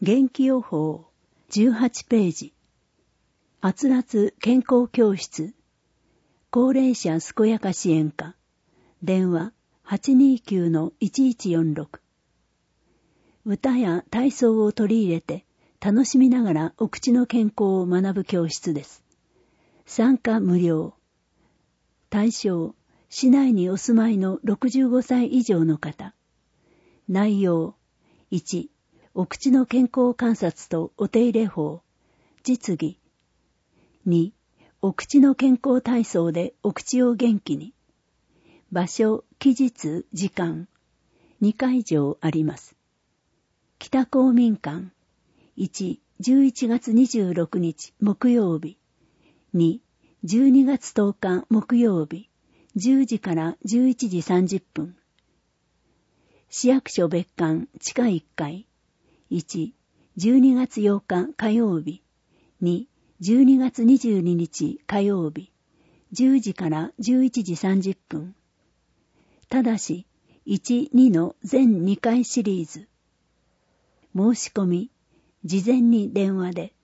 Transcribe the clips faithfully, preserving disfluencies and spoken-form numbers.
元気予報じゅうはちページ。あつらつ健康教室。高齢者健やか支援課。電話 はちにきゅうのいちいちよんろく。歌や体操を取り入れて楽しみながらお口の健康を学ぶ教室です。参加無料。対象、市内にお住まいのろくじゅうごさい以上の方。内容、いち、お口の健康観察とお手入れ法、実技。に、お口の健康体操でお口を元気に。場所、期日、時間。にかいじょうあります。北公民館。いち、じゅういちがつにじゅうろくにち木曜日。に、じゅうにがつとおか木曜日。じゅうじからじゅういちじさんじゅっぷん。市役所別館地下いっかい。いち、じゅうにがつようか火曜日。に、じゅうにがつにじゅうににち火曜日。じゅうじからじゅういちじさんじゅっぷん。ただし、いち、にの全にかいシリーズ。申し込み、事前に電話で。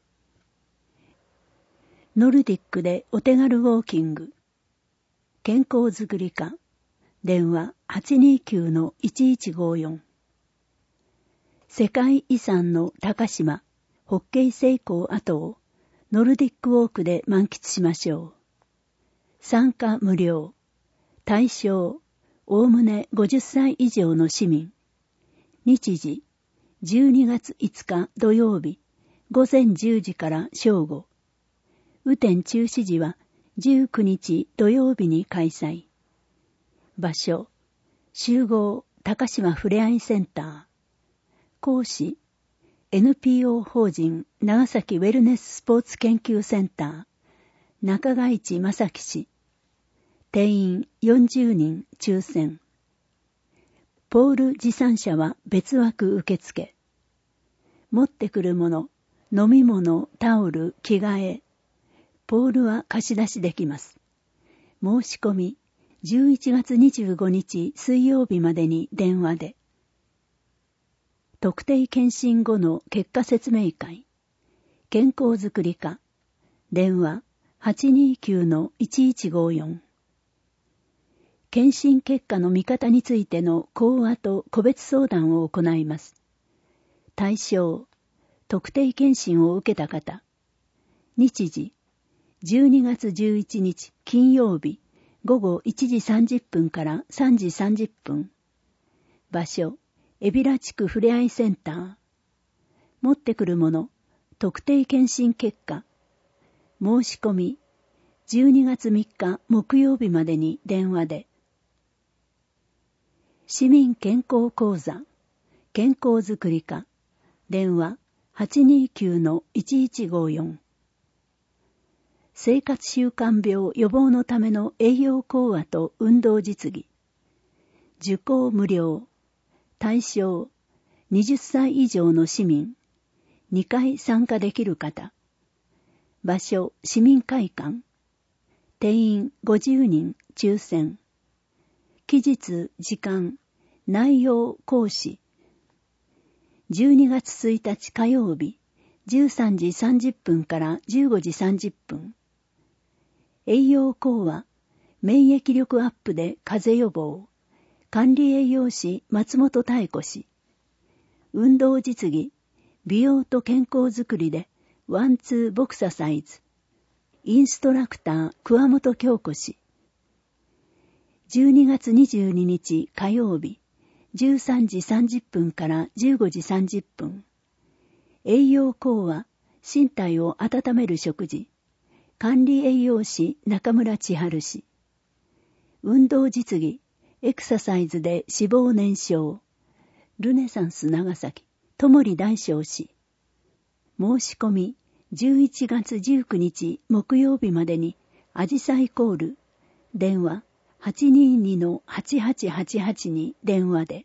ノルディックでお手軽ウォーキング。健康づくり課。電話 はちにきゅうのいちいちごよん。世界遺産の高島、ホッケー成功跡をノルディックウォークで満喫しましょう。参加無料。対象、おおむねごじゅっさい以上の市民。日時、じゅうにがついつか土曜日、ごぜんじゅうじから正午。雨天中止時はじゅうくにち土曜日に開催。場所、集合高島ふれあいセンター。講師、エヌピーオー 法人長崎ウェルネススポーツ研究センター、中川市正樹氏。定員よんじゅうにん抽選。ポール持参者は別枠受付。持ってくるもの、飲み物、タオル、着替え。ポールは貸し出しできます。申し込み、じゅういちがつにじゅうごにち水曜日までに電話で。特定検診後の結果説明会。健康づくり課。電話 はちにきゅうのいちいちごよん。検診結果の見方についての講話と個別相談を行います。対象、特定検診を受けた方。日時、じゅうにがつじゅういちにち金曜日ごごいちじさんじゅっぷんからさんじさんじゅっぷん。場所、海老名地区ふれあいセンター。持ってくるもの、特定検診結果。申し込み、じゅうにがつみっか木曜日までに電話で。市民健康講座、健康づくり課。電話 はちにきゅうのいちいちごよん。生活習慣病予防のための栄養講話と運動実技。受講無料。対象、はたち以上の市民。にかい参加できる方。場所、市民会館。定員ごじゅうにん抽選。期日、時間、内容、講師。じゅうにがつついたち火曜日、じゅうさんじさんじゅっぷんからじゅうごじさんじゅっぷん。栄養講話、免疫力アップで風邪予防。管理栄養士松本妙子氏。運動実技、美容と健康づくりでワンツーボクササイズ。インストラクター桑本京子氏。じゅうにがつにじゅうににち火曜日、じゅうさんじさんじゅっぷんからじゅうごじさんじゅっぷん。栄養講話、身体を温める食事。管理栄養士中村千春氏。運動実技、エクササイズで脂肪燃焼。ルネサンス長崎、友利大将氏。申し込み、じゅういちがつじゅうくにち木曜日までに、アジサイコール。電話 はちににのはちはちはちはち に電話で。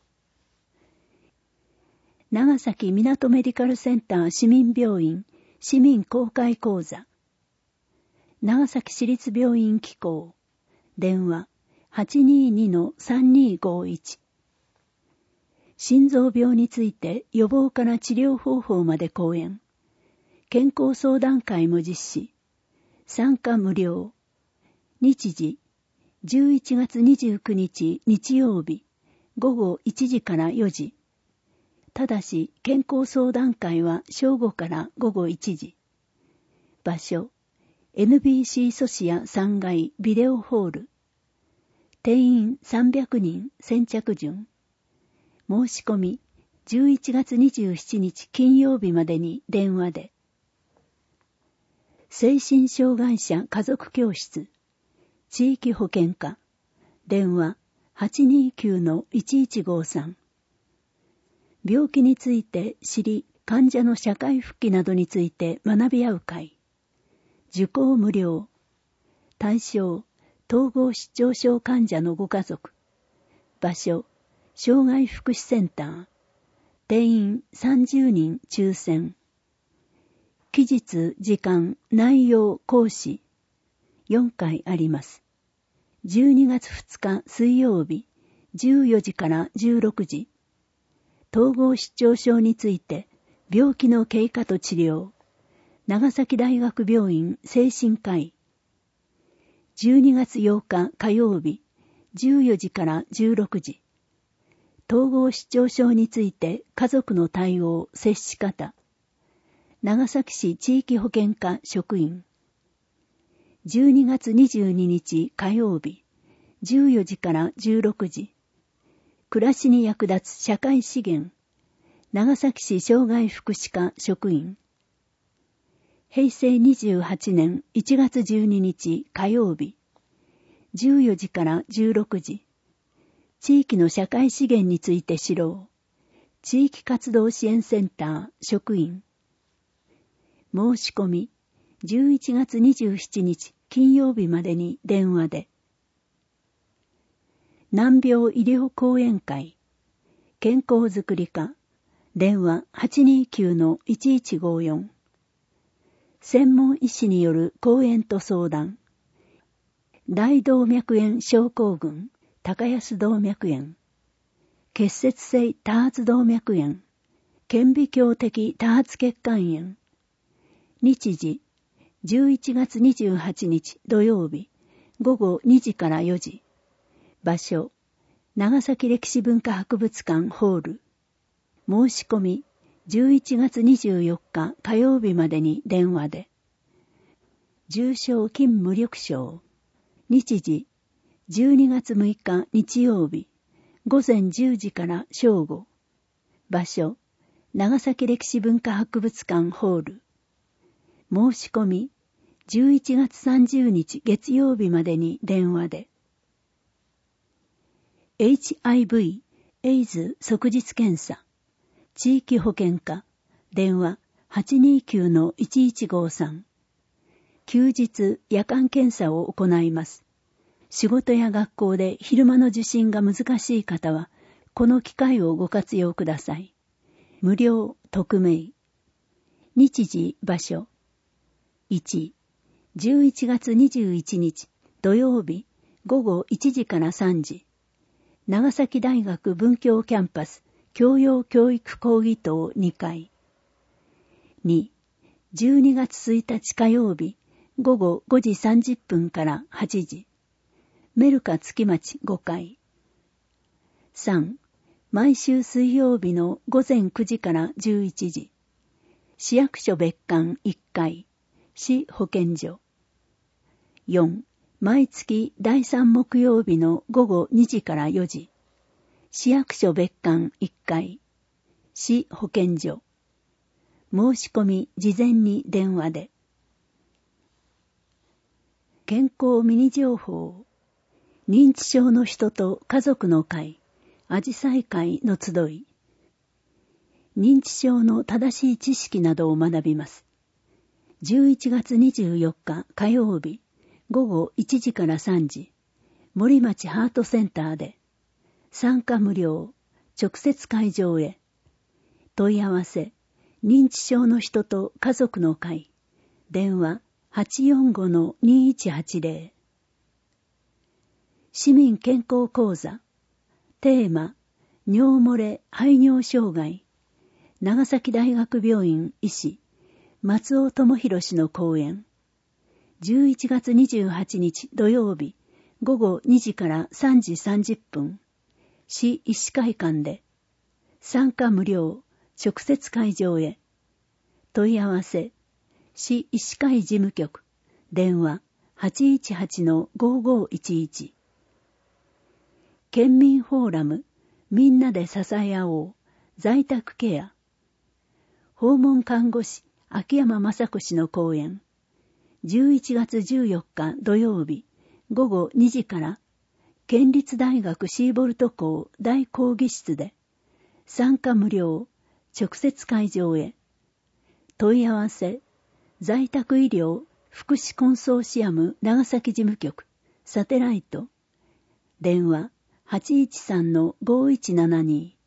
長崎港メディカルセンター市民病院市民公開講座。長崎市立病院機構。電話 はちににのさんにごいち。 心臓病について予防から治療方法まで講演。健康相談会も実施。参加無料。日時、じゅういちがつにじゅうくにち日曜日、ごごいちじからよじ。ただし、健康相談会は正午からごごいちじ。場所、エヌビーシー ソシアさんがいビデオホール。定員さんびゃくにん先着順。申し込み、じゅういちがつにじゅうしちにち金曜日までに電話で。精神障害者家族教室、地域保健課、電話 はちにーきゅうのいちいちごさん。病気について知り、患者の社会復帰などについて学び合う会。受講無料。対象、統合失調症患者のご家族。場所、障害福祉センター。定員さんじゅうにん抽選。期日、時間、内容、講師。よんかいあります。じゅうにがつふつか水曜日、じゅうよじからじゅうろくじ。統合失調症について、病気の経過と治療。長崎大学病院精神科医。じゅうにがつようか火曜日、じゅうよじからじゅうろくじ。統合失調症について家族の対応、接し方。長崎市地域保健課職員。じゅうにがつにじゅうににち火曜日、じゅうよじからじゅうろくじ。暮らしに役立つ社会資源。長崎市障害福祉課職員。へいせいにじゅうはちねんいちがつじゅうににち火曜日、じゅうよじからじゅうろくじ。地域の社会資源について知ろう。地域活動支援センター職員。申し込み、じゅういちがつにじゅうしちにち金曜日までに電話で。難病医療講演会、健康づくり課、電話 はちにーきゅうのいちいちごよん。専門医師による講演と相談。大動脈炎症候群、高安動脈炎。結節性多発動脈炎、顕微鏡的多発血管炎。日時、じゅういちがつにじゅうはちにち土曜日、ごごにじからよじ。場所、長崎歴史文化博物館ホール。申し込み、じゅういちがつにじゅうよっか火曜日までに電話で。重症筋無力症。日時、じゅうにがつむいか日曜日、ごぜんじゅうじから正午。場所、長崎歴史文化博物館ホール。申し込み、じゅういちがつさんじゅうにち月曜日までに電話で。エイチアイブイ、エイズ即日検査。地域保健課、電話 はちにーきゅうのいちいちごさん。休日、夜間検査を行います。仕事や学校で昼間の受診が難しい方は、この機会をご活用ください。無料、匿名。日時、場所。いち、じゅういちがつにじゅういちにち土曜日ごごいちじからさんじ。長崎大学文教キャンパス教養教育講義棟にかい。に、じゅうにがつついたち火曜日ごごごじさんじゅっぷんからはちじ。メルカ月町ごかい。さん、毎週水曜日のごぜんくじからじゅういちじ。市役所別館いっかい。市保健所。よん、毎月だいさん木曜日のごごにじからよじ。市役所別館いっかい。市保健所。申し込み事前に電話で。健康ミニ情報。認知症の人と家族の会、あじさい会の集い。認知症の正しい知識などを学びます。じゅういちがつにじゅうよっか火曜日、ごごいちじからさんじ、森町ハートセンターで、参加無料、直接会場へ。問い合わせ、認知症の人と家族の会、電話 はちよんごのにいちはちぜろ。市民健康講座、テーマ、 尿漏れ排尿障害、長崎大学病院医師、松尾智博氏の講演。じゅういちがつにじゅうはちにち土曜日、午後にじからさんじさんじゅっぷん、市医師会館で、参加無料、直接会場へ。問い合わせ、市医師会事務局、電話 はちいちはちのごごいちいち。県民フォーラム、みんなで支え合おう、在宅ケア。訪問看護師、秋山雅子氏の講演。じゅういちがつじゅうよっか土曜日、午後にじから、県立大学シーボルト校大講義室で、参加無料、直接会場へ。問い合わせ、在宅医療福祉コンソーシアム長崎事務局、サテライト、電話 はちいちさんのごいちななに。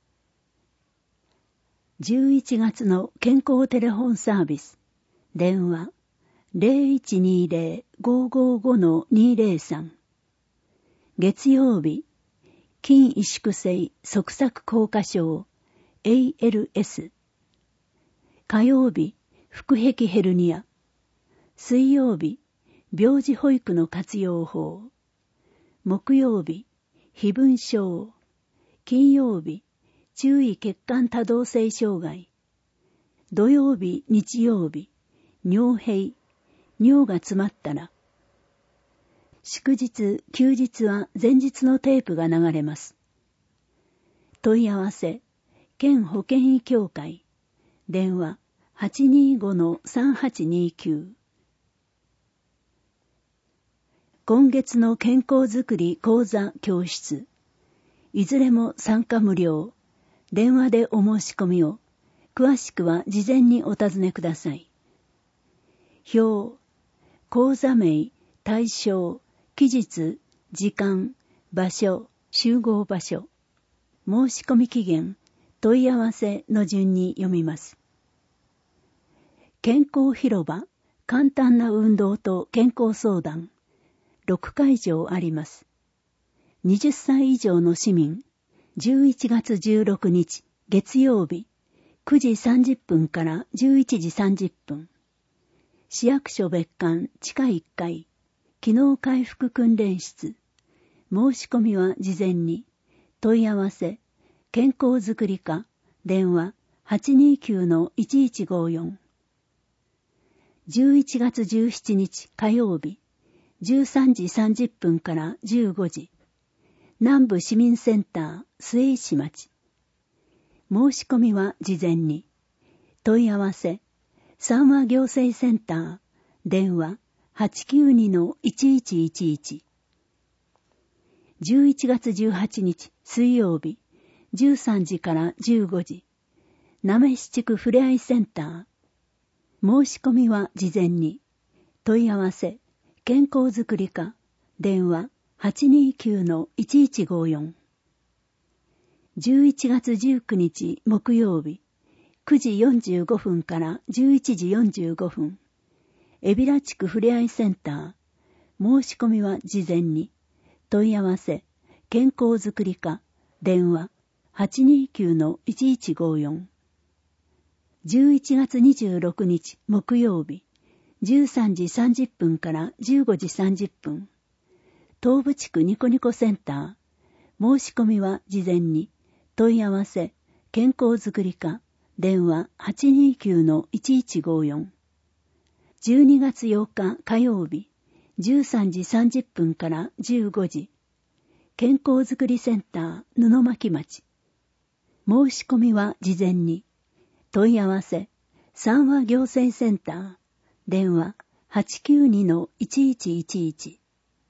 じゅういちがつの健康テレフォンサービス、電話 ゼロいちにゼロ ごごごのにゼロさん。月曜日、筋萎縮性側索硬化症 エーエルエス。火曜日、腹壁ヘルニア。水曜日、病児保育の活用法。木曜日、非分症。金曜日、注意血管多動性障害。土曜日、日曜日、尿閉。尿が詰まったら。祝日、休日は前日のテープが流れます。問い合わせ、県保健医協会。電話 はちにごのさんはちにきゅう。今月の健康づくり講座教室。いずれも参加無料。電話でお申し込みを。詳しくは事前にお尋ねください。表、講座名、対象、期日、時間、場所、集合場所。申し込み期限、問い合わせの順に読みます。健康広場、簡単な運動と健康相談。ろくかいじょうあります。はたち以上の市民、じゅういちがつじゅうろくにち月曜日、くじさんじゅっぷんからじゅういちじさんじゅっぷん。市役所別館地下いっかい、機能回復訓練室。申し込みは事前に。問い合わせ、健康づくり課、電話 はちにきゅうのいちいちごよん。じゅういちがつじゅうしちにち火曜日、じゅうさんじさんじゅっぷんからじゅうごじ。南部市民センター、末石町。申し込みは事前に。問い合わせ、三和行政センター、電話 はちきゅうにのいちいちいちいち。じゅういちがつじゅうはちにち水曜日、じゅうさんじからじゅうごじ。なめし地区ふれあいセンター。申し込みは事前に。問い合わせ、健康づくり課、電話 はちにきゅうのいちいちごよん。じゅういちがつじゅうくにち木曜日、くじよんじゅうごふんからじゅういちじよんじゅうごふん。海老名地区ふれあいセンター。申し込みは事前に。問い合わせ、健康づくり課、電話 はちにきゅうのいちいちごよん。じゅういちがつにじゅうろくにち木曜日、じゅうさんじさんじゅっぷんからじゅうごじさんじゅっぷん。東部地区ニコニコセンター。申し込みは事前に。問い合わせ、健康づくり課、電話 はちにきゅうのいちいちごよん。じゅうにがつようか火曜日、じゅうさんじさんじゅっぷんからじゅうごじ。健康づくりセンター、布巻町。申し込みは事前に。問い合わせ、三和行政センター、電話 はちきゅうにのいちいちいちいち。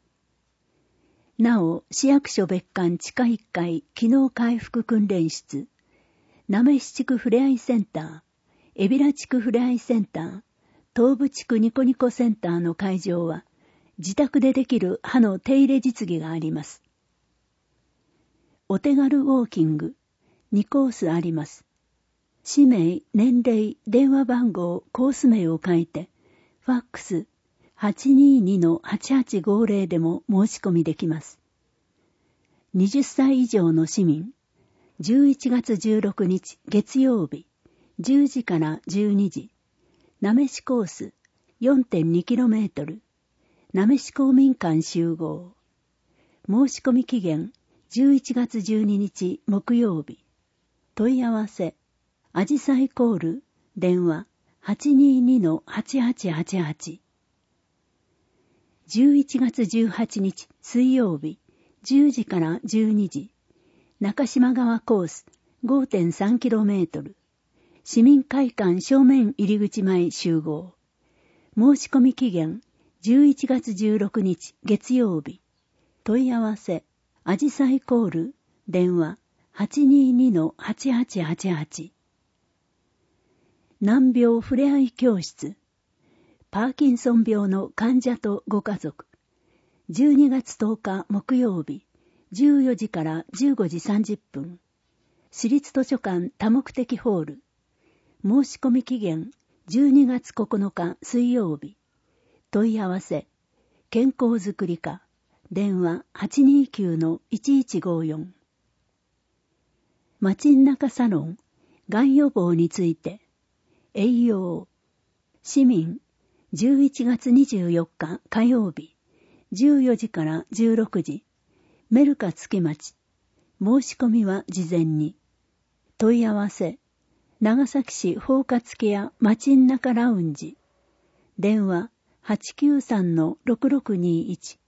なお、市役所別館地下いっかい機能回復訓練室、なめし地区ふれあいセンター、海老名地区ふれあいセンター、東部地区ニコニコセンターの会場は、自宅でできる歯の手入れ実技があります。お手軽ウォーキング、にコースあります。氏名、年齢、電話番号、コース名を書いて、ファックス はちににのはちはちごゼロ でも申し込みできます。はたち以上の市民、 じゅういちがつじゅうろくにち月曜日、じゅうじからじゅうにじ、なめしコース よんてんにキロメートル、なめし公民館集合。申し込み期限じゅういちがつじゅうににち木曜日。問い合わせ、あじさいコール、電話 はちにーにのはちはちはちはち。じゅういちがつじゅうはちにち水曜日、じゅうじからじゅうにじ、中島川コース ごてんさんキロメートル、市民会館正面入り口前集合。申し込み期限じゅういちがつじゅうろくにち月曜日。問い合わせ、あじさいコール、電話 はちにーにのはちはちはちはち。難病ふれあい教室、パーキンソン病の患者とご家族。じゅうにがつとおか木曜日、じゅうよじからじゅうごじさんじゅっぷん。市立図書館多目的ホール。申し込み期限じゅうにがつここのか水曜日。問い合わせ、健康づくり課、電話 はちにーきゅうのいちいちごよん。街ん中サロン、がん予防について、栄養、市民、じゅういちがつにじゅうよっか火曜日、じゅうよじからじゅうろくじ、メルカ月町。申し込みは事前に。問い合わせ、長崎市包括ケア街ん中ラウンジ。電話 はちきゅうさんのろくろくにいち。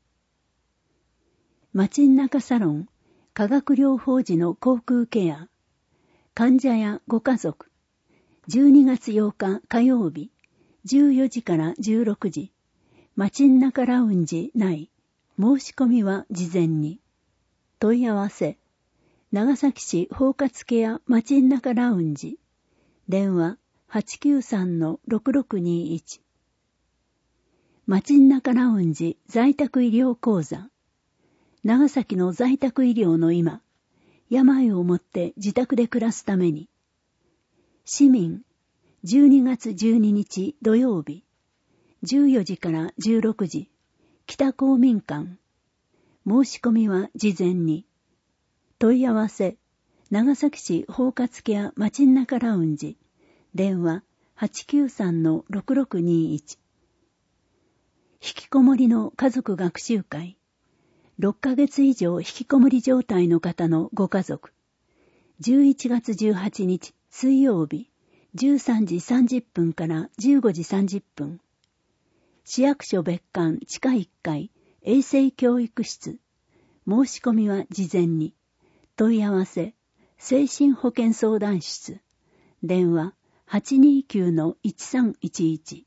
街ん中サロン、化学療法時の口腔ケア。患者やご家族。じゅうにがつようか火曜日、じゅうよじからじゅうろくじ、街ん中ラウンジ内。申し込みは事前に。問い合わせ、長崎市包括ケア街ん中ラウンジ。電話 はちきゅうさんのろくろくにいち。街ん中ラウンジ在宅医療講座。長崎の在宅医療の今、病をもって自宅で暮らすために。市民、じゅうにがつじゅうににち土曜日、じゅうよじからじゅうろくじ、北公民館。申し込みは事前に。問い合わせ、長崎市包括ケア街ん中ラウンジ。電話 はちきゅうさんのろくろくにいち。引きこもりの家族学習会。ろっかげつ以上引きこもり状態の方のご家族。じゅういちがつじゅうはちにち水曜日、じゅうさんじさんじゅっぷんからじゅうごじさんじゅっぷん。市役所別館地下いっかい衛生教育室。申し込みは事前に。問い合わせ、精神保健相談室。電話 はちにーきゅうのいちさんいちいち。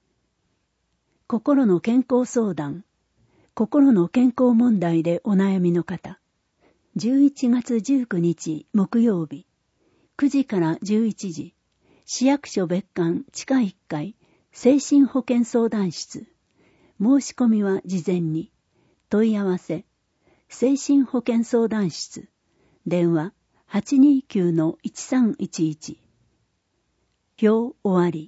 心の健康相談。心の健康問題でお悩みの方。じゅういちがつじゅうくにち木曜日、くじからじゅういちじ、市役所別館地下いっかい精神保健相談室。申し込みは事前に。問い合わせ、精神保健相談室。電話 はちにーきゅうのいちさんいちいち。表終わり。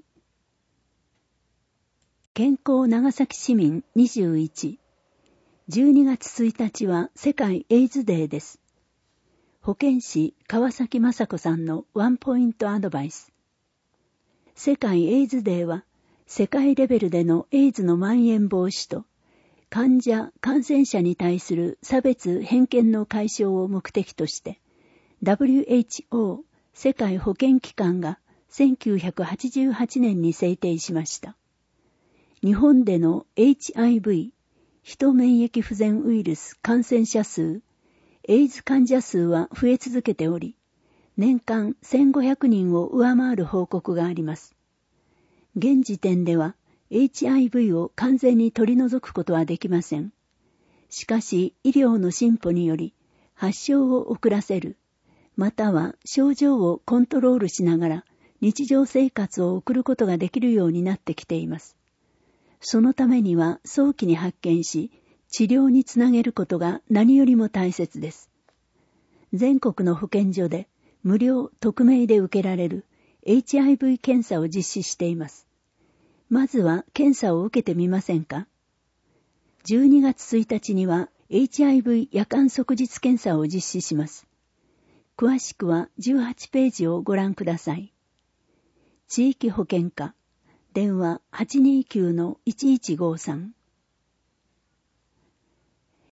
健康長崎市民にじゅういち。じゅうにがつついたちは世界エイズデーです。保健師川崎雅子さんのワンポイントアドバイス。世界エイズデーは世界レベルでのエイズの蔓延防止と患者・感染者に対する差別・偏見の解消を目的として ダブリューエイチオー 世界保健機関がせんきゅうひゃくはちじゅうはちねんに制定しました。日本での エイチアイブイ ヒト免疫不全ウイルス感染者数、エイズ患者数は増え続けており、年間せんごひゃくにんを上回る報告があります。現時点では エイチアイブイ を完全に取り除くことはできません。しかし医療の進歩により発症を遅らせる、または症状をコントロールしながら日常生活を送ることができるようになってきています。そのためには早期に発見し、治療につなげることが何よりも大切です。全国の保健所で無料匿名で受けられる エイチアイブイ 検査を実施しています。まずは検査を受けてみませんか？じゅうにがつついたちには エイチアイブイ 夜間即日検査を実施します。 詳しくはじゅうはちページをご覧ください。地域保健課、電話 はちにきゅうのいちいちごさん。